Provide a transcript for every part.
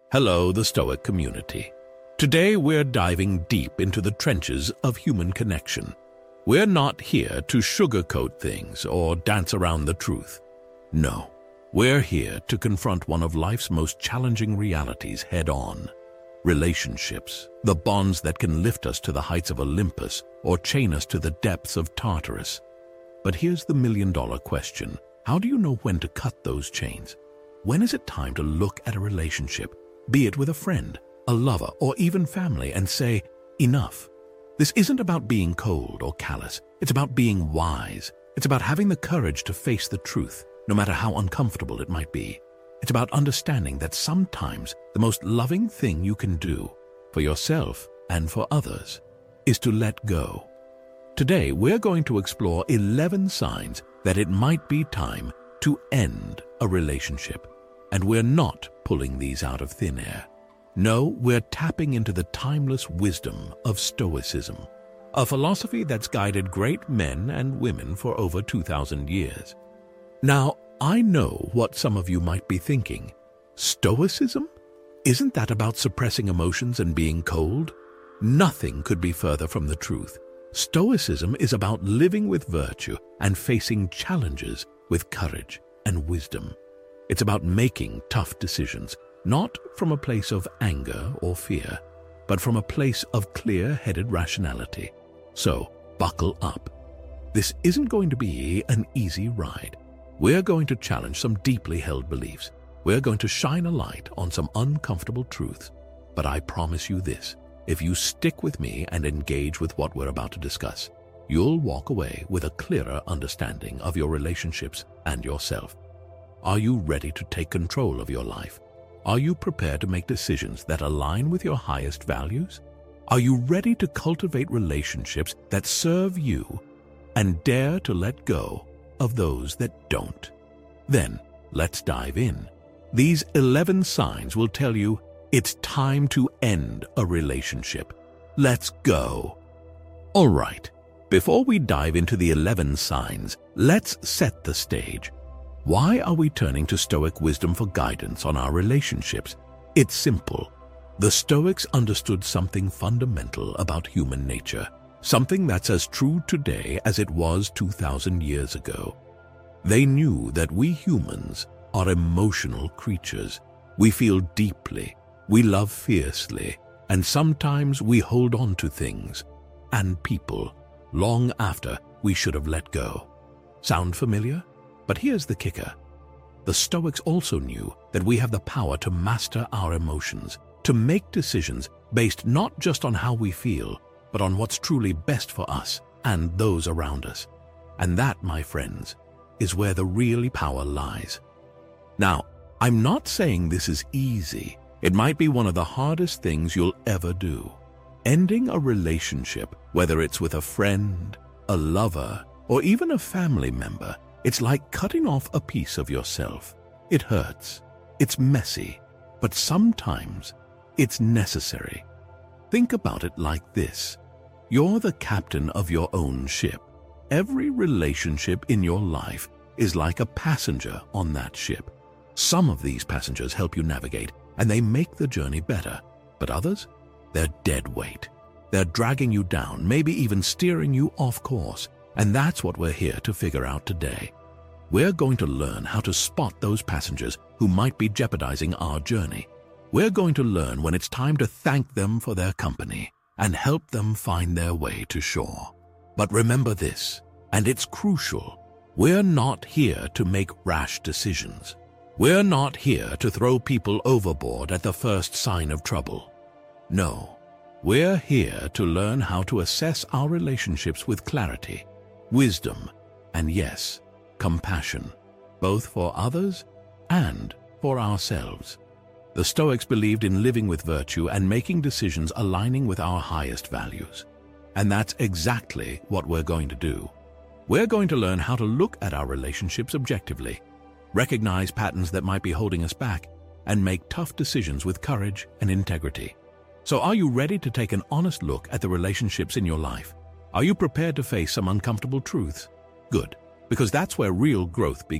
Hello, the Stoic community. Today we're diving deep into the trenches of human connection. We're not here to sugarcoat things or dance around the truth. No, we're here to confront one of life's most challenging realities head-on. Relationships, the bonds that can lift us to the heights of Olympus or chain us to the depths of Tartarus. But here's the million-dollar question. How do you know when to cut those chains? When is it time to look at a relationship, be it with a friend, a lover, or even family, and say, enough? This isn't about being cold or callous. It's about being wise. It's about having the courage to face the truth, no matter how uncomfortable it might be. It's about understanding that sometimes the most loving thing you can do for yourself and for others is to let go. Today, we're going to explore 11 signs that it might be time to end a relationship. And we're not pulling these out of thin air. No, we're tapping into the timeless wisdom of Stoicism, a philosophy that's guided great men and women for over 2,000 years. Now, I know what some of you might be thinking. Stoicism? Isn't that about suppressing emotions and being cold? Nothing could be further from the truth. Stoicism is about living with virtue and facing challenges with courage and wisdom. It's about making tough decisions, not from a place of anger or fear, but from a place of clear-headed rationality. So, buckle up. This isn't going to be an easy ride. We're going to challenge some deeply held beliefs. We're going to shine a light on some uncomfortable truths. But I promise you this, if you stick with me and engage with what we're about to discuss, you'll walk away with a clearer understanding of your relationships and yourself. Are you ready to take control of your life? Are you prepared to make decisions that align with your highest values? Are you ready to cultivate relationships that serve you and dare to let go of those that don't? Then, let's dive in. These 11 signs will tell you it's time to end a relationship. Let's go. All right, before we dive into the 11 signs, let's set the stage. Why are we turning to Stoic wisdom for guidance on our relationships? It's simple. The Stoics understood something fundamental about human nature, something that's as true today as it was 2,000 years ago. They knew that we humans are emotional creatures. We feel deeply, we love fiercely, and sometimes we hold on to things and people long after we should have let go. Sound familiar? But here's the kicker. The Stoics also knew that we have the power to master our emotions, to make decisions based not just on how we feel, but on what's truly best for us and those around us. And that, my friends, is where the real power lies. Now, I'm not saying this is easy. It might be one of the hardest things you'll ever do. Ending a relationship, whether it's with a friend, a lover, or even a family member, it's like cutting off a piece of yourself. It hurts, it's messy, but sometimes it's necessary. Think about it like this. You're the captain of your own ship. Every relationship in your life is like a passenger on that ship. Some of these passengers help you navigate, and they make the journey better. But others? They're dead weight. They're dragging you down, maybe even steering you off course. And that's what we're here to figure out today. We're going to learn how to spot those passengers who might be jeopardizing our journey. We're going to learn when it's time to thank them for their company and help them find their way to shore. But remember this, and it's crucial, we're not here to make rash decisions. We're not here to throw people overboard at the first sign of trouble. No, we're here to learn how to assess our relationships with clarity, wisdom, and yes, compassion, both for others and for ourselves. The Stoics believed in living with virtue and making decisions aligning with our highest values. And that's exactly what we're going to do. We're going to learn how to look at our relationships objectively, recognize patterns that might be holding us back, and make tough decisions with courage and integrity. So are you ready to take an honest look at the relationships in your life? Are you prepared to face some uncomfortable truths? Good, because that's where real growth begins.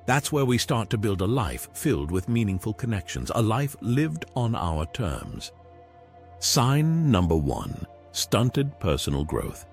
That's where we start to build a life filled with meaningful connections, a life lived on our terms. Sign number 1, stunted personal growth.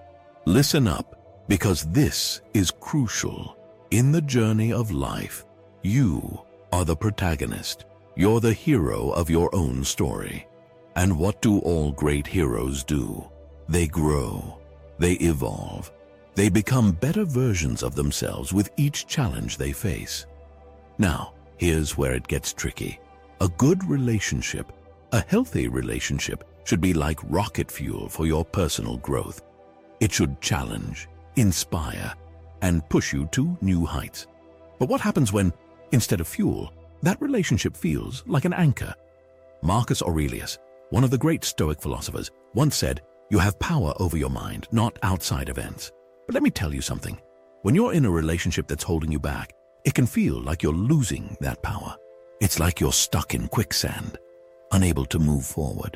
Listen up, because this is crucial. In the journey of life, you are the protagonist. You're the hero of your own story. And what do all great heroes do? They grow. They evolve. They become better versions of themselves with each challenge they face. Now, here's where it gets tricky. A good relationship, a healthy relationship, should be like rocket fuel for your personal growth. It should challenge, inspire, and push you to new heights. But what happens when, instead of fuel, that relationship feels like an anchor? Marcus Aurelius, one of the great Stoic philosophers, once said, "You have power over your mind, not outside events." But let me tell you something. When you're in a relationship that's holding you back, it can feel like you're losing that power. It's like you're stuck in quicksand, unable to move forward.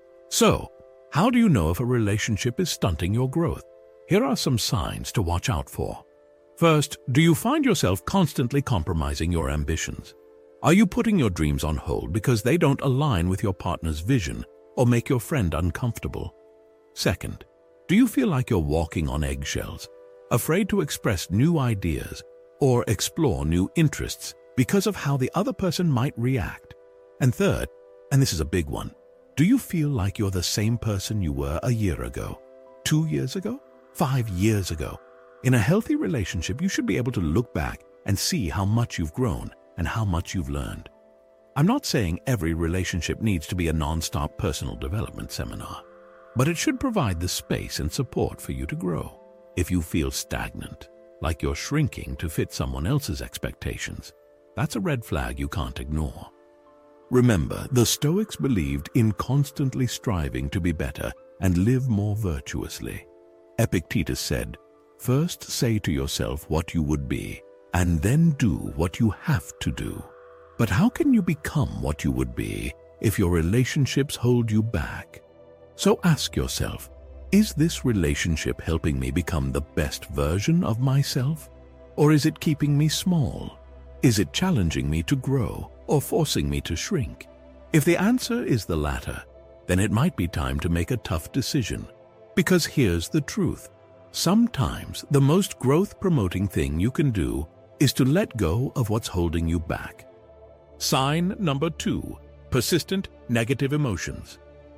So, how do you know if a relationship is stunting your growth? Here are some signs to watch out for. First, do you find yourself constantly compromising your ambitions? Are you putting your dreams on hold because they don't align with your partner's vision or make your friend uncomfortable? Second, do you feel like you're walking on eggshells, afraid to express new ideas or explore new interests because of how the other person might react? And third, and this is a big one, do you feel like you're the same person you were a year ago, 2 years ago, 5 years ago? In a healthy relationship, you should be able to look back and see how much you've grown and how much you've learned. I'm not saying every relationship needs to be a non-stop personal development seminar, but it should provide the space and support for you to grow. If you feel stagnant, like you're shrinking to fit someone else's expectations, that's a red flag you can't ignore. Remember, the Stoics believed in constantly striving to be better and live more virtuously. Epictetus said, "First say to yourself what you would be, and then do what you have to do." But how can you become what you would be if your relationships hold you back? So ask yourself, is this relationship helping me become the best version of myself? Or is it keeping me small? Is it challenging me to grow or forcing me to shrink? If the answer is the latter, then it might be time to make a tough decision. Because here's the truth. Sometimes the most growth-promoting thing you can do is to let go of what's holding you back. Sign number 2, persistent negative emotions.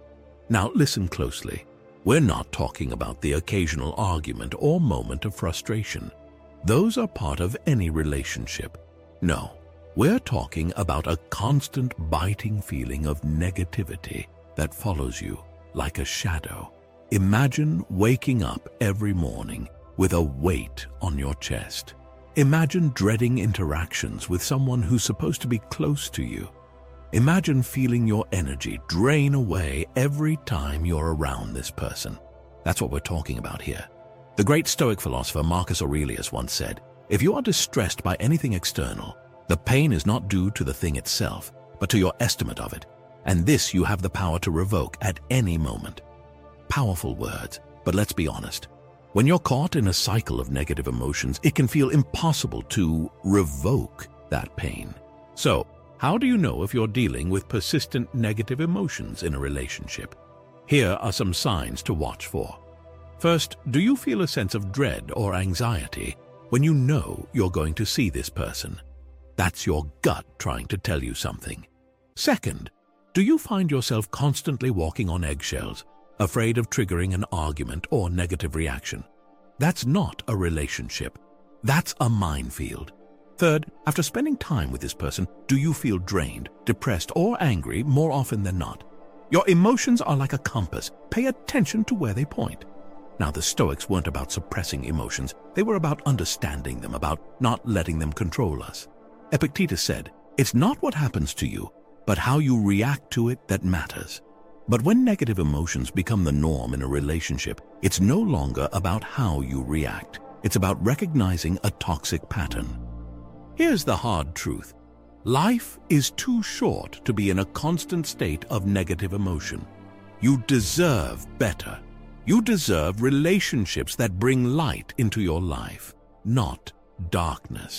Now listen closely. We're not talking about the occasional argument or moment of frustration. Those are part of any relationship. No, we're talking about a constant biting feeling of negativity that follows you like a shadow. Imagine waking up every morning with a weight on your chest. Imagine dreading interactions with someone who's supposed to be close to you. Imagine feeling your energy drain away every time you're around this person. That's what we're talking about here. The great Stoic philosopher Marcus Aurelius once said, "If you are distressed by anything external, the pain is not due to the thing itself, but to your estimate of it, and this you have the power to revoke at any moment." Powerful words, but let's be honest. When you're caught in a cycle of negative emotions, it can feel impossible to revoke that pain. So, how do you know if you're dealing with persistent negative emotions in a relationship? Here are some signs to watch for. First, do you feel a sense of dread or anxiety when you know you're going to see this person? That's your gut trying to tell you something. Second, do you find yourself constantly walking on eggshells, afraid of triggering an argument or negative reaction? That's not a relationship. That's a minefield. Third, after spending time with this person, do you feel drained, depressed, or angry more often than not? Your emotions are like a compass. Pay attention to where they point. Now, the Stoics weren't about suppressing emotions. They were about understanding them, about not letting them control us. Epictetus said, "It's not what happens to you, but how you react to it that matters." But when negative emotions become the norm in a relationship, it's no longer about how you react. It's about recognizing a toxic pattern. Here's the hard truth. Life is too short to be in a constant state of negative emotion. You deserve better. You deserve relationships that bring light into your life, not darkness.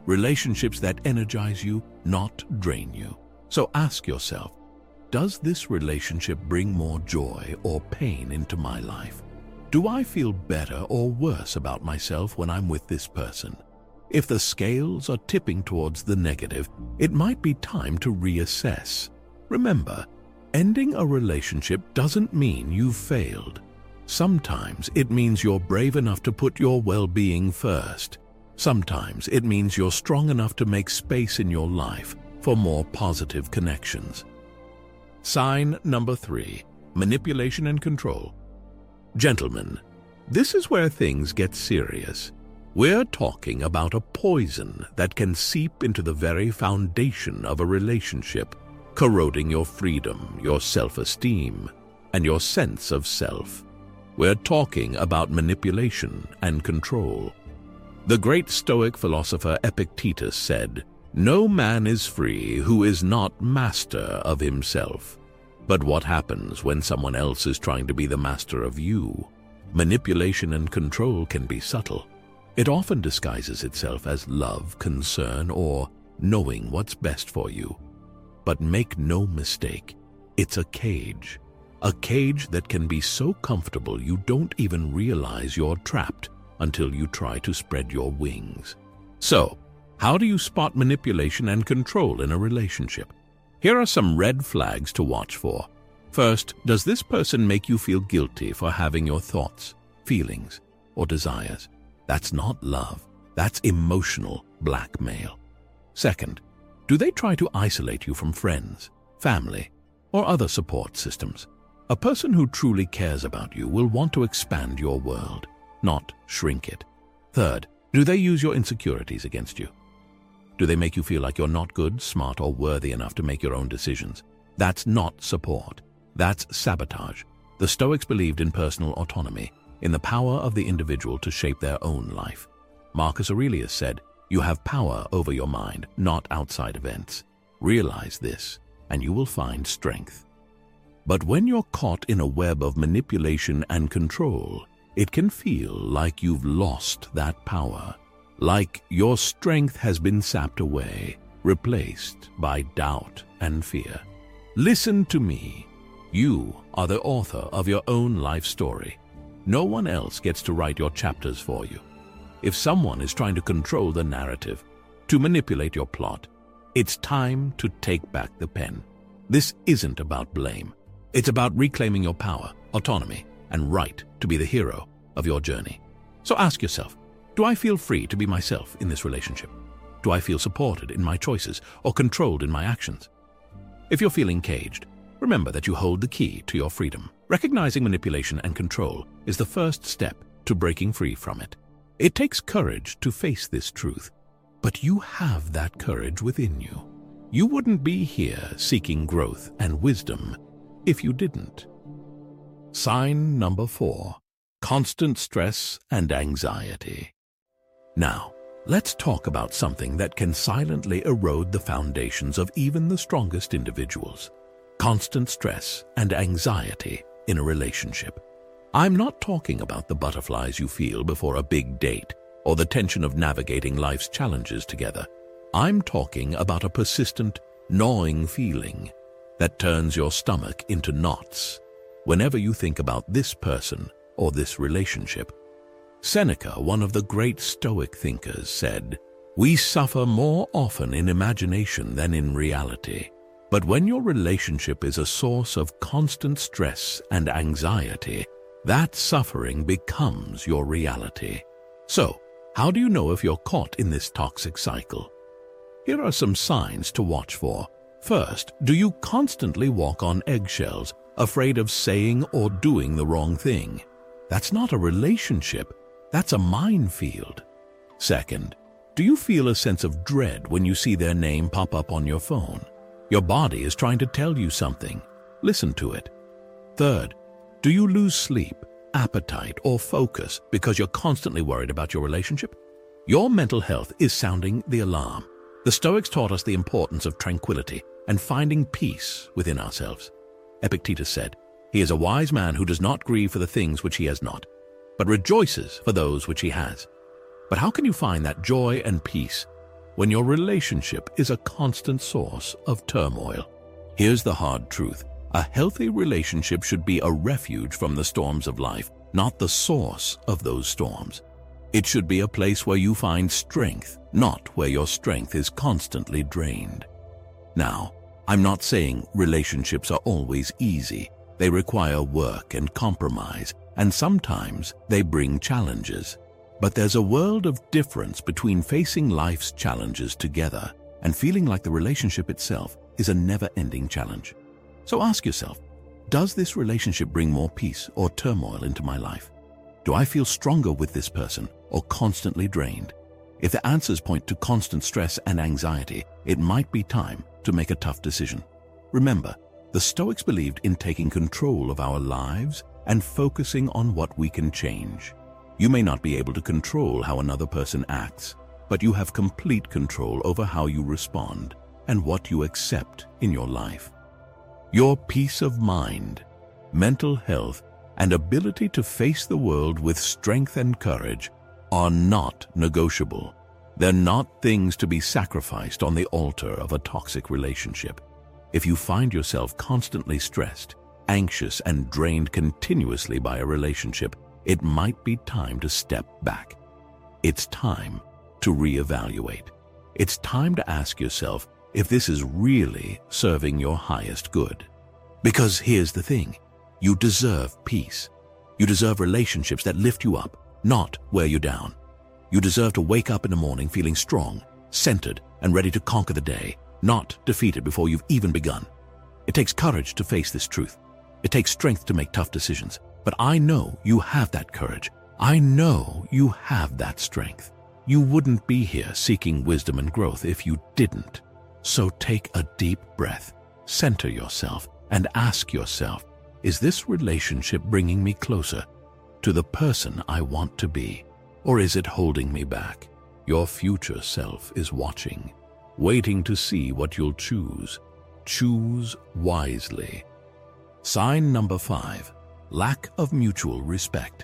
relationships that energize you, not drain you. So ask yourself, does this relationship bring more joy or pain into my life? Do I feel better or worse about myself when I'm with this person? If the scales are tipping towards the negative, it might be time to reassess. Remember, ending a relationship doesn't mean you've failed. Sometimes it means you're brave enough to put your well-being first. Sometimes it means you're strong enough to make space in your life for more positive connections. Sign number 3, manipulation and control. Gentlemen, this is where things get serious. We're talking about a poison that can seep into the very foundation of a relationship, corroding your freedom, your self-esteem, and your sense of self. We're talking about manipulation and control. The great Stoic philosopher Epictetus said, "No man is free who is not master of himself." But what happens when someone else is trying to be the master of you? Manipulation and control can be subtle. It often disguises itself as love, concern, or knowing what's best for you. But make no mistake, it's a cage that can be so comfortable you don't even realize you're trapped until you try to spread your wings. So, how do you spot manipulation and control in a relationship? Here are some red flags to watch for. First, does this person make you feel guilty for having your thoughts, feelings, or desires? That's not love. That's emotional blackmail. Second, do they try to isolate you from friends, family, or other support systems? A person who truly cares about you will want to expand your world, not shrink it. Third, do they use your insecurities against you? Do they make you feel like you're not good, smart, or worthy enough to make your own decisions? That's not support. That's sabotage. The Stoics believed in personal autonomy, in the power of the individual to shape their own life. Marcus Aurelius said, "You have power over your mind, not outside events. Realize this, and you will find strength." But when you're caught in a web of manipulation and control, it can feel like you've lost that power. Like your strength has been sapped away, replaced by doubt and fear. Listen to me. You are the author of your own life story. No one else gets to write your chapters for you. If someone is trying to control the narrative, to manipulate your plot, it's time to take back the pen. This isn't about blame. It's about reclaiming your power, autonomy, and right to be the hero of your journey. So ask yourself, do I feel free to be myself in this relationship? Do I feel supported in my choices or controlled in my actions? If you're feeling caged, remember that you hold the key to your freedom. Recognizing manipulation and control is the first step to breaking free from it. It takes courage to face this truth, but you have that courage within you. You wouldn't be here seeking growth and wisdom if you didn't. Sign number 4, constant stress and anxiety. Now, let's talk about something that can silently erode the foundations of even the strongest individuals. Constant stress and anxiety in a relationship. I'm not talking about the butterflies you feel before a big date or the tension of navigating life's challenges together. I'm talking about a persistent, gnawing feeling that turns your stomach into knots whenever you think about this person or this relationship. Seneca, one of the great Stoic thinkers, said, "We suffer more often in imagination than in reality." But when your relationship is a source of constant stress and anxiety, that suffering becomes your reality. So, how do you know if you're caught in this toxic cycle? Here are some signs to watch for. First, do you constantly walk on eggshells, afraid of saying or doing the wrong thing? That's not a relationship. That's a minefield. Second, do you feel a sense of dread when you see their name pop up on your phone? Your body is trying to tell you something. Listen to it. Third, do you lose sleep, appetite, or focus because you're constantly worried about your relationship? Your mental health is sounding the alarm. The Stoics taught us the importance of tranquility and finding peace within ourselves. Epictetus said, "He is a wise man who does not grieve for the things which he has not, but rejoices for those which he has." But how can you find that joy and peace when your relationship is a constant source of turmoil. Here's the hard truth. A healthy relationship should be a refuge from the storms of life, not the source of those storms. It should be a place where you find strength, not where your strength is constantly drained. Now, I'm not saying relationships are always easy. They require work and compromise, and sometimes they bring challenges. But there's a world of difference between facing life's challenges together and feeling like the relationship itself is a never-ending challenge. So ask yourself, does this relationship bring more peace or turmoil into my life? Do I feel stronger with this person or constantly drained? If the answers point to constant stress and anxiety, it might be time to make a tough decision. Remember, the Stoics believed in taking control of our lives and focusing on what we can change. You may not be able to control how another person acts, but you have complete control over how you respond and what you accept in your life. Your peace of mind, mental health, and ability to face the world with strength and courage are not negotiable. They're not things to be sacrificed on the altar of a toxic relationship. If you find yourself constantly stressed, anxious, and drained continuously by a relationship, it might be time to step back. It's time to reevaluate. It's time to ask yourself if this is really serving your highest good. Because here's the thing, you deserve peace. You deserve relationships that lift you up, not wear you down. You deserve to wake up in the morning feeling strong, centered, and ready to conquer the day, not defeated before you've even begun. It takes courage to face this truth. It takes strength to make tough decisions. But I know you have that courage. I know you have that strength. You wouldn't be here seeking wisdom and growth if you didn't. So take a deep breath, center yourself, and ask yourself, is this relationship bringing me closer to the person I want to be? Or is it holding me back? Your future self is watching, waiting to see what you'll choose. Choose wisely. Sign number 5, lack of mutual respect.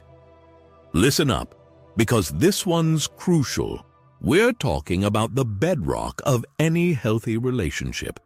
Listen up, because this one's crucial. We're talking about the bedrock of any healthy relationship.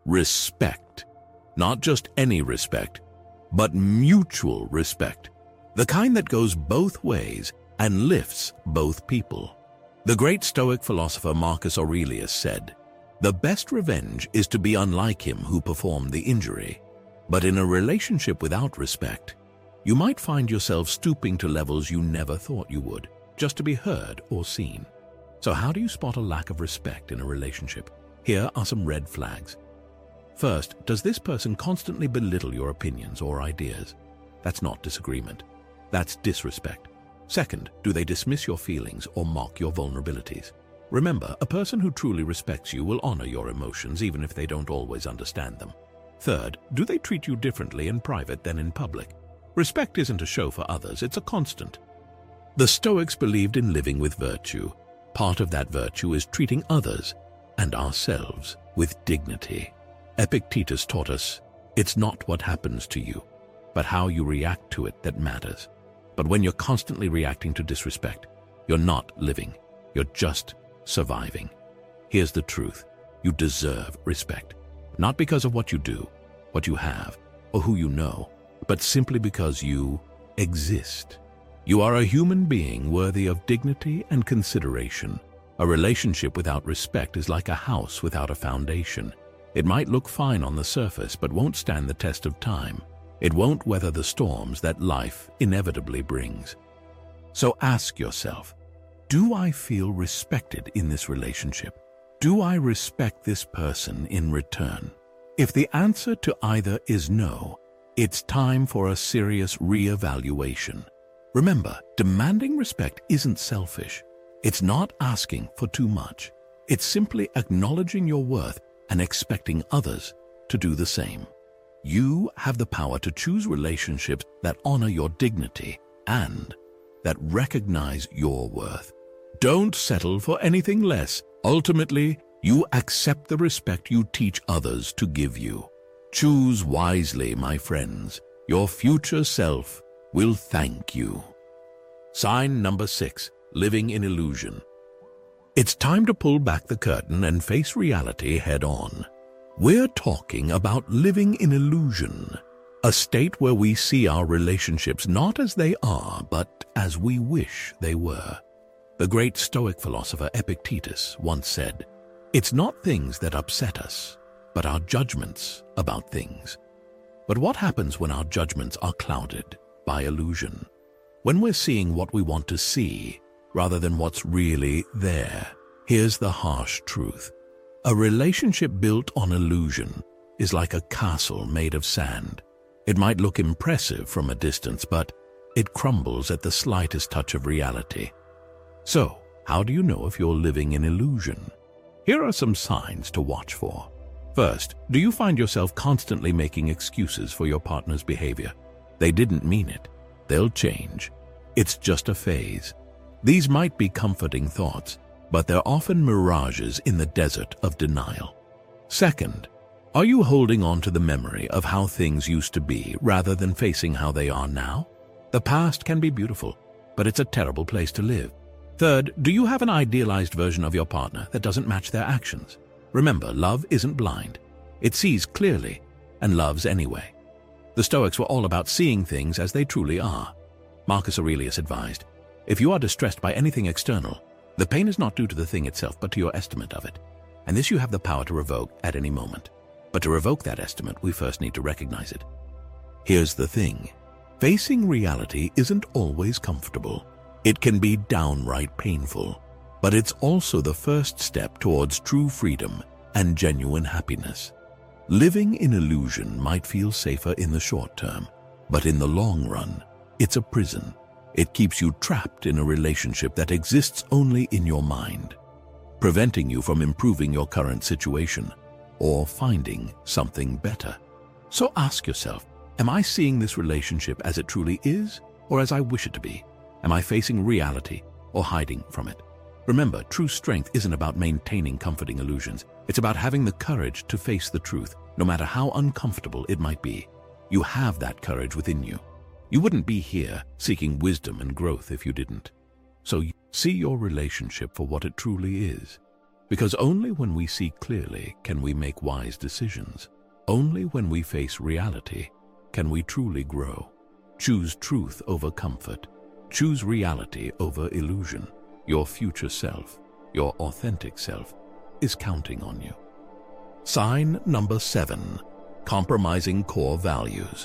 Respect. Not just any respect, but mutual respect. The kind that goes both ways and lifts both people. The great Stoic philosopher Marcus Aurelius said, "The best revenge is to be unlike him who performed the injury." But in a relationship without respect, you might find yourself stooping to levels you never thought you would, just to be heard or seen. So how do you spot a lack of respect in a relationship? Here are some red flags. First, does this person constantly belittle your opinions or ideas? That's not disagreement. That's disrespect. Second, do they dismiss your feelings or mock your vulnerabilities? Remember, a person who truly respects you will honor your emotions even if they don't always understand them. Third, do they treat you differently in private than in public? Respect isn't a show for others, it's a constant. The Stoics believed in living with virtue. Part of that virtue is treating others and ourselves with dignity. Epictetus taught us, it's not what happens to you, but how you react to it that matters. But when you're constantly reacting to disrespect, you're not living, you're just surviving. Here's the truth, you deserve respect. Not because of what you do, what you have, or who you know, but simply because you exist. You are a human being worthy of dignity and consideration. A relationship without respect is like a house without a foundation. It might look fine on the surface, but won't stand the test of time. It won't weather the storms that life inevitably brings. So ask yourself, do I feel respected in this relationship? Do I respect this person in return? If the answer to either is no, it's time for a serious reevaluation. Remember, demanding respect isn't selfish. It's not asking for too much. It's simply acknowledging your worth and expecting others to do the same. You have the power to choose relationships that honor your dignity and that recognize your worth. Don't settle for anything less. Ultimately, you accept the respect you teach others to give you. Choose wisely, my friends. Your future self will thank you. Sign number 6, living in illusion. It's time to pull back the curtain and face reality head on. We're talking about living in illusion, a state where we see our relationships not as they are, but as we wish they were. The great Stoic philosopher Epictetus once said, "It's not things that upset us, but our judgments about things." But what happens when our judgments are clouded by illusion? When we're seeing what we want to see rather than what's really there? Here's the harsh truth. A relationship built on illusion is like a castle made of sand. It might look impressive from a distance, but it crumbles at the slightest touch of reality. So, how do you know if you're living in illusion? Here are some signs to watch for. First, do you find yourself constantly making excuses for your partner's behavior? They didn't mean it. They'll change. It's just a phase. These might be comforting thoughts, but they're often mirages in the desert of denial. Second, are you holding on to the memory of how things used to be rather than facing how they are now? The past can be beautiful, but it's a terrible place to live. Third, do you have an idealized version of your partner that doesn't match their actions? Remember, love isn't blind. It sees clearly and loves anyway. The Stoics were all about seeing things as they truly are. Marcus Aurelius advised, "If you are distressed by anything external, the pain is not due to the thing itself, but to your estimate of it. And this you have the power to revoke at any moment. But to revoke that estimate, we first need to recognize it." Here's the thing. Facing reality isn't always comfortable. It can be downright painful. But it's also the first step towards true freedom and genuine happiness. Living in illusion might feel safer in the short term, but in the long run, it's a prison. It keeps you trapped in a relationship that exists only in your mind, preventing you from improving your current situation or finding something better. So ask yourself, am I seeing this relationship as it truly is or as I wish it to be? Am I facing reality or hiding from it? Remember, true strength isn't about maintaining comforting illusions. It's about having the courage to face the truth, no matter how uncomfortable it might be. You have that courage within you. You wouldn't be here seeking wisdom and growth if you didn't. So see your relationship for what it truly is. Because only when we see clearly can we make wise decisions. Only when we face reality can we truly grow. Choose truth over comfort. Choose reality over illusion. Your future self, your authentic self, is counting on you. Sign number 7, compromising core values.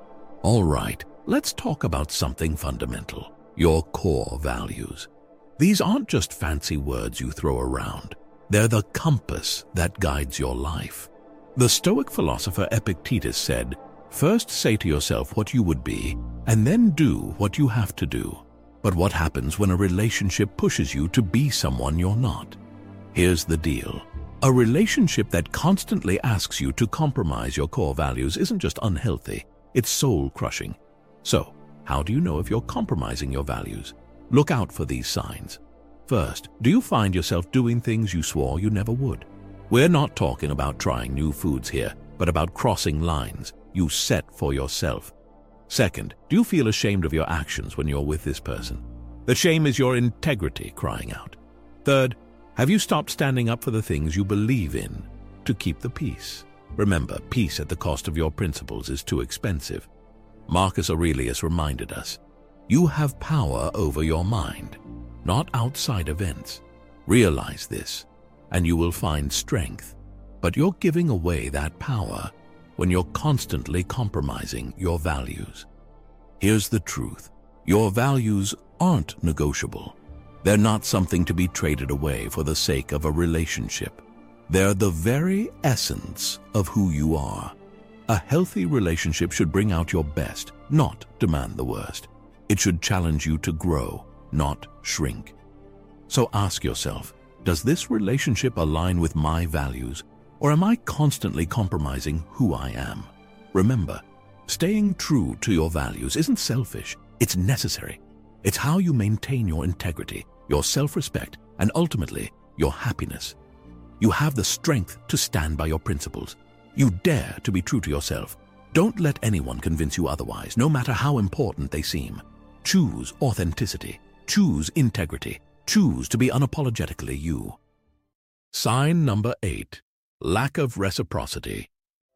All right, let's talk about something fundamental, your core values. These aren't just fancy words you throw around. They're the compass that guides your life. The Stoic philosopher Epictetus said, "First say to yourself what you would be, and then do what you have to do." But what happens when a relationship pushes you to be someone you're not? Here's the deal. A relationship that constantly asks you to compromise your core values isn't just unhealthy, it's soul-crushing. So, how do you know if you're compromising your values? Look out for these signs. First, do you find yourself doing things you swore you never would? We're not talking about trying new foods here, but about crossing lines you set for yourself. Second, do you feel ashamed of your actions when you're with this person? The shame is your integrity crying out. Third, have you stopped standing up for the things you believe in to keep the peace? Remember, peace at the cost of your principles is too expensive. Marcus Aurelius reminded us, you have power over your mind, not outside events. Realize this, and you will find strength. But you're giving away that power when you're constantly compromising your values. Here's the truth. Your values aren't negotiable. They're not something to be traded away for the sake of a relationship. They're the very essence of who you are. A healthy relationship should bring out your best, not demand the worst. It should challenge you to grow, not shrink. So ask yourself, does this relationship align with my values? Or am I constantly compromising who I am? Remember, staying true to your values isn't selfish, it's necessary. It's how you maintain your integrity, your self-respect, and ultimately, your happiness. You have the strength to stand by your principles. You dare to be true to yourself. Don't let anyone convince you otherwise, no matter how important they seem. Choose authenticity, choose integrity, Choose to be unapologetically you. Sign number 8. Lack of reciprocity.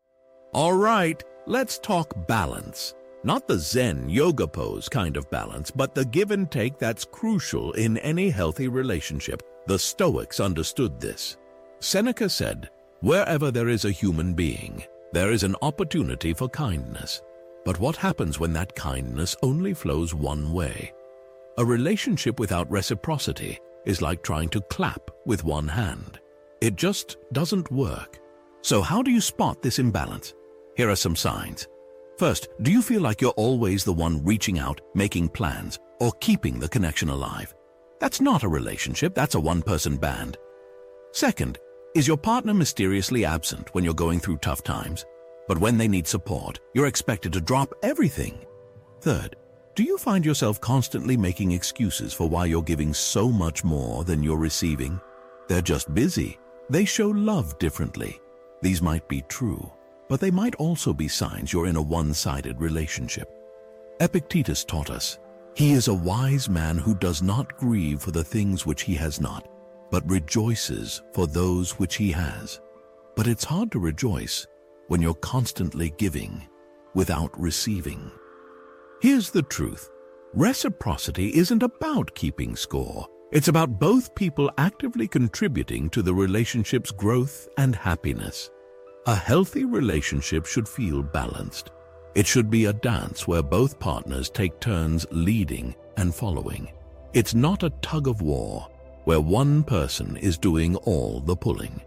All right, let's talk balance. Not the Zen yoga pose kind of balance, but the give and take that's crucial in any healthy relationship. The Stoics understood this. Seneca said, "Wherever there is a human being, there is an opportunity for kindness. But what happens when that kindness only flows one way? A relationship without reciprocity is like trying to clap with one hand. It just doesn't work." So how do you spot this imbalance? Here are some signs. First, do you feel like you're always the one reaching out, making plans, or keeping the connection alive? That's not a relationship, that's a one-person band. Second, is your partner mysteriously absent when you're going through tough times? But when they need support, you're expected to drop everything. Third, do you find yourself constantly making excuses for why you're giving so much more than you're receiving? They're just busy. They show love differently. These might be true, but they might also be signs you're in a one-sided relationship. Epictetus taught us, "He is a wise man who does not grieve for the things which he has not, but rejoices for those which he has." But it's hard to rejoice when you're constantly giving without receiving. Here's the truth. Reciprocity isn't about keeping score. It's about both people actively contributing to the relationship's growth and happiness. A healthy relationship should feel balanced. It should be a dance where both partners take turns leading and following. It's not a tug of war where one person is doing all the pulling.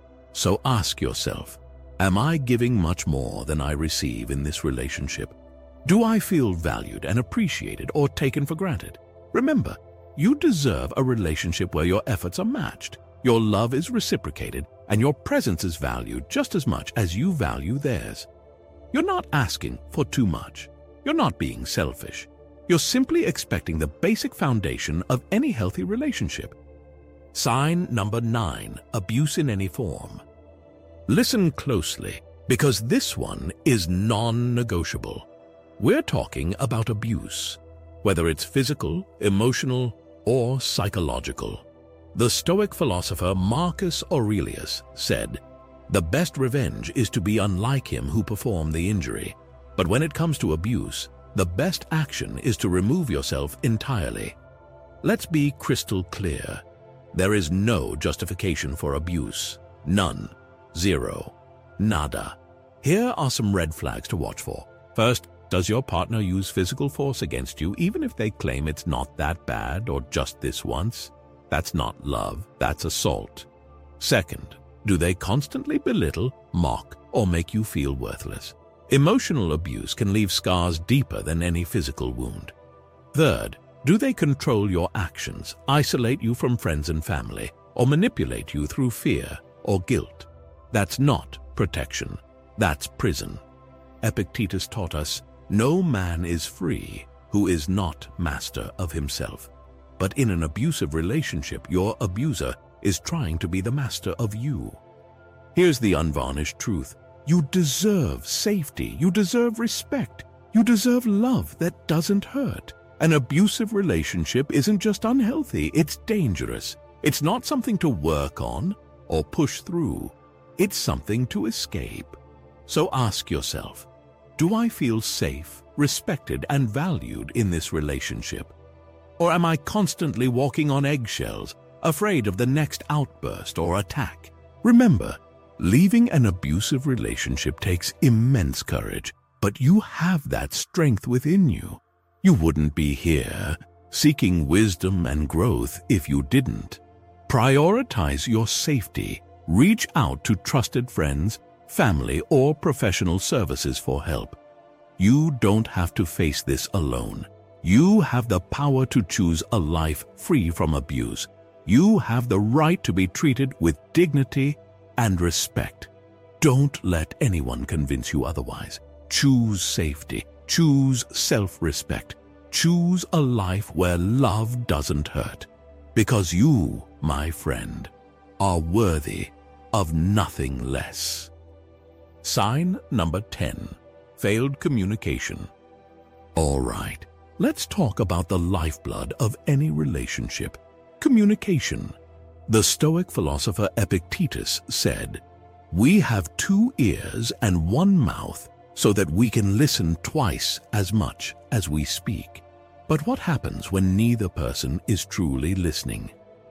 So ask yourself, am I giving much more than I receive in this relationship? Do I feel valued and appreciated or taken for granted? Remember, you deserve a relationship where your efforts are matched, your love is reciprocated, and your presence is valued just as much as you value theirs. You're not asking for too much. You're not being selfish. You're simply expecting the basic foundation of any healthy relationship. Sign number 9, abuse in any form. Listen closely, because this one is non-negotiable. We're talking about abuse, whether it's physical, emotional, or psychological. The Stoic philosopher Marcus Aurelius said, "The best revenge is to be unlike him who performed the injury. But when it comes to abuse, the best action is to remove yourself entirely." Let's be crystal clear. There is no justification for abuse. None. Zero. Nada. Here are some red flags to watch for. First, does your partner use physical force against you even if they claim it's not that bad or just this once? That's not love, that's assault. Second, do they constantly belittle, mock, or make you feel worthless? Emotional abuse can leave scars deeper than any physical wound. Third, do they control your actions, isolate you from friends and family, or manipulate you through fear or guilt? That's not protection, that's prison. Epictetus taught us, "No man is free who is not master of himself." But in an abusive relationship, your abuser is trying to be the master of you. Here's the unvarnished truth. You deserve safety. You deserve respect. You deserve love that doesn't hurt. An abusive relationship isn't just unhealthy, it's dangerous. It's not something to work on or push through. It's something to escape. So ask yourself, do I feel safe, respected, and valued in this relationship? Or am I constantly walking on eggshells, afraid of the next outburst or attack? Remember, leaving an abusive relationship takes immense courage, but you have that strength within you. You wouldn't be here, seeking wisdom and growth if you didn't. Prioritize your safety. Reach out to trusted friends, family, or professional services for help. You don't have to face this alone. You have the power to choose a life free from abuse. You have the right to be treated with dignity and respect. Don't let anyone convince you otherwise. Choose safety. Choose self-respect. Choose a life where love doesn't hurt. Because you, my friend, are worthy of nothing less. Sign number 10. Failed communication. All right. Let's talk about the lifeblood of any relationship, Communication. The Stoic philosopher Epictetus said, "We have 2 ears and 1 mouth so that we can listen twice as much as we speak." But what happens when neither person is truly listening?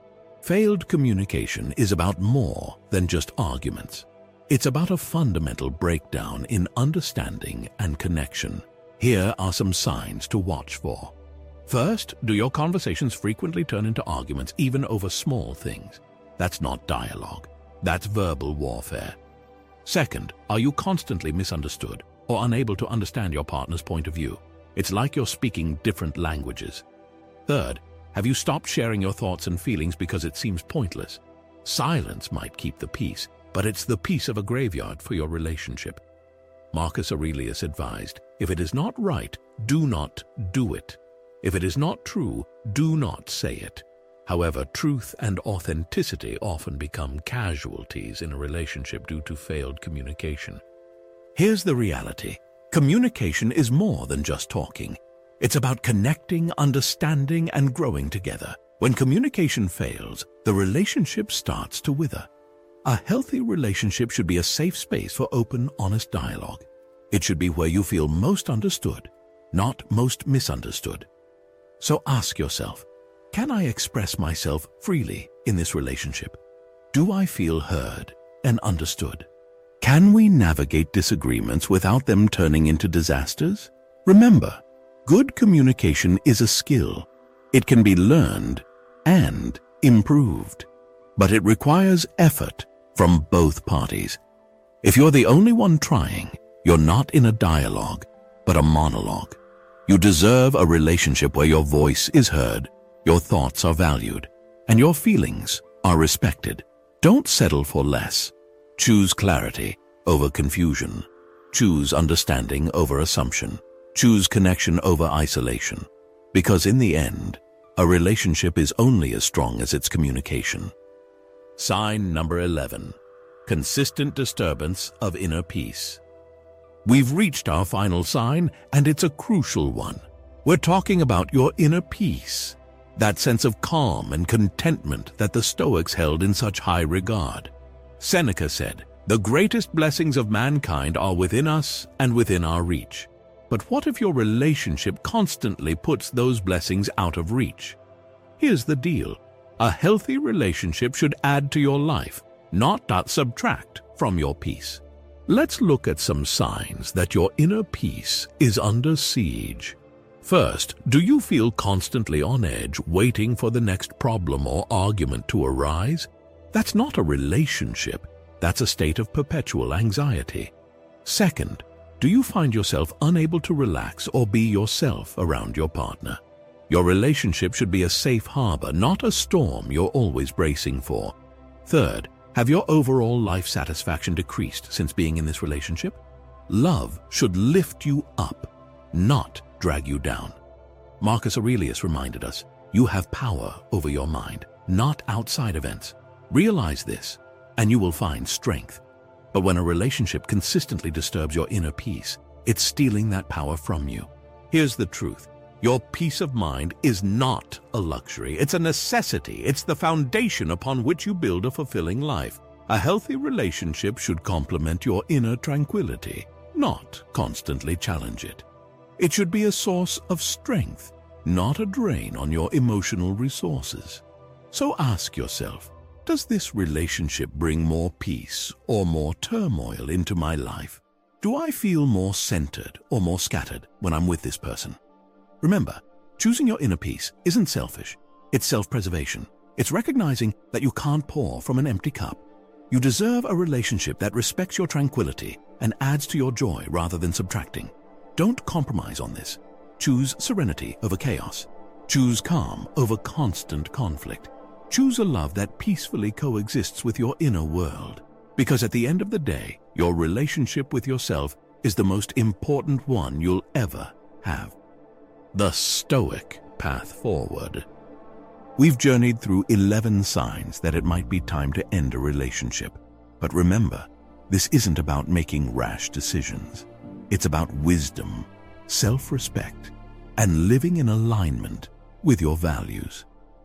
Failed communication is about more than just arguments. It's about a fundamental breakdown in understanding and connection. Here are some signs to watch for. First, do your conversations frequently turn into arguments, even over small things? That's not dialogue. That's verbal warfare. Second, are you constantly misunderstood or unable to understand your partner's point of view? It's like you're speaking different languages. Third, have you stopped sharing your thoughts and feelings because it seems pointless? Silence might keep the peace, but it's the peace of a graveyard for your relationship. Marcus Aurelius advised, "If it is not right, do not do it. If it is not true, do not say it." However, truth and authenticity often become casualties in a relationship due to failed communication. Here's the reality. Communication is more than just talking. It's about connecting, understanding, and growing together. When communication fails, the relationship starts to wither. A healthy relationship should be a safe space for open, honest dialogue. It should be where you feel most understood, not most misunderstood. So ask yourself, can I express myself freely in this relationship? Do I feel heard and understood? Can we navigate disagreements without them turning into disasters? Remember, good communication is a skill. It can be learned and improved, but it requires effort from both parties. If you're the only one trying, you're not in a dialogue, but a monologue. You deserve a relationship where your voice is heard, your thoughts are valued, and your feelings are respected. Don't settle for less. Choose clarity over confusion. Choose understanding over assumption. Choose connection over isolation. Because in the end, a relationship is only as strong as its communication. Sign number 11. Consistent disturbance of inner peace. We've reached our final sign, and it's a crucial one. We're talking about your inner peace, that sense of calm and contentment that the Stoics held in such high regard. Seneca said, "The greatest blessings of mankind are within us and within our reach." But what if your relationship constantly puts those blessings out of reach? Here's the deal. A healthy relationship should add to your life, not subtract from your peace. Let's look at some signs that your inner peace is under siege. First, do you feel constantly on edge, waiting for the next problem or argument to arise? That's not a relationship. That's a state of perpetual anxiety. Second, do you find yourself unable to relax or be yourself around your partner? Your relationship should be a safe harbor, not a storm you're always bracing for. Third, have your overall life satisfaction decreased since being in this relationship? Love should lift you up, not drag you down. Marcus Aurelius reminded us, you have power over your mind, not outside events. Realize this, and you will find strength. But when a relationship consistently disturbs your inner peace, it's stealing that power from you. Here's the truth. Your peace of mind is not a luxury. It's a necessity. It's the foundation upon which you build a fulfilling life. A healthy relationship should complement your inner tranquility, not constantly challenge it. It should be a source of strength, not a drain on your emotional resources. So ask yourself, does this relationship bring more peace or more turmoil into my life? Do I feel more centered or more scattered when I'm with this person? Remember, choosing your inner peace isn't selfish. It's self-preservation. It's recognizing that you can't pour from an empty cup. You deserve a relationship that respects your tranquility and adds to your joy rather than subtracting. Don't compromise on this. Choose serenity over chaos. Choose calm over constant conflict. Choose a love that peacefully coexists with your inner world. Because at the end of the day, your relationship with yourself is the most important one you'll ever have. The Stoic path forward. We've journeyed through 11 signs that it might be time to end a relationship. But remember, this isn't about making rash decisions. It's about wisdom, self-respect, and living in alignment with your values.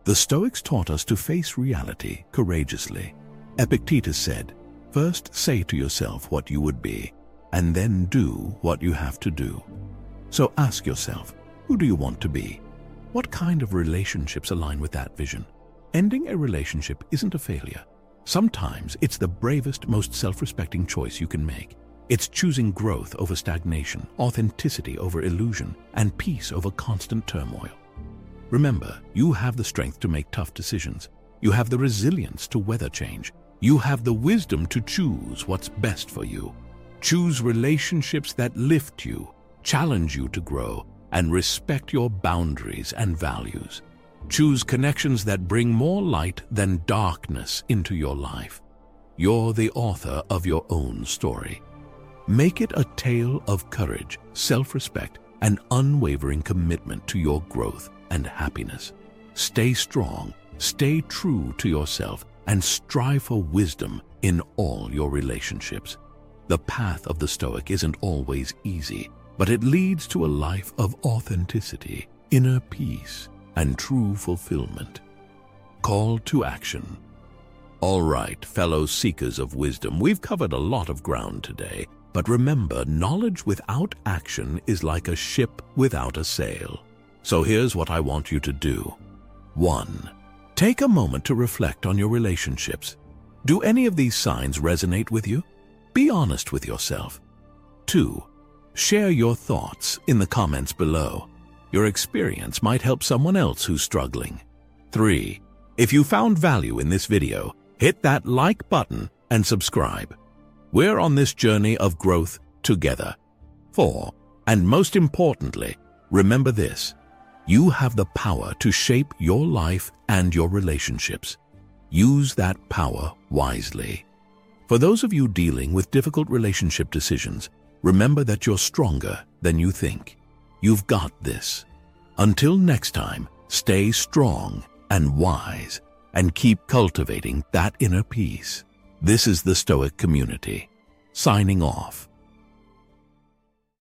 The Stoics taught us to face reality courageously. Epictetus said, "First say to yourself what you would be, and then do what you have to do." So ask yourself, who do you want to be? What kind of relationships align with that vision? Ending a relationship isn't a failure. Sometimes it's the bravest, most self-respecting choice you can make. It's choosing growth over stagnation, authenticity over illusion, and peace over constant turmoil. Remember, you have the strength to make tough decisions. You have the resilience to weather change. You have the wisdom to choose what's best for you. Choose relationships that lift you, challenge you to grow, and respect your boundaries and values. Choose connections that bring more light than darkness into your life. You're the author of your own story. Make it a tale of courage, self-respect, and unwavering commitment to your growth and happiness. Stay strong, stay true to yourself, and strive for wisdom in all your relationships. The path of the Stoic isn't always easy, but it leads to a life of authenticity, inner peace, and true fulfillment. Call to action. All right, fellow seekers of wisdom, we've covered a lot of ground today, but remember, knowledge without action is like a ship without a sail. So here's what I want you to do. 1. Take a moment to reflect on your relationships. Do any of these signs resonate with you? Be honest with yourself. 2. Share your thoughts in the comments below. Your experience might help someone else who's struggling. 3. If you found value in this video, hit that like button and subscribe. We're on this journey of growth together. 4. And most importantly, remember this. You have the power to shape your life and your relationships. Use that power wisely. For those of you dealing with difficult relationship decisions, remember that you're stronger than you think. You've got this. Until next time, stay strong and wise and keep cultivating that inner peace. This is the Stoic Community, signing off.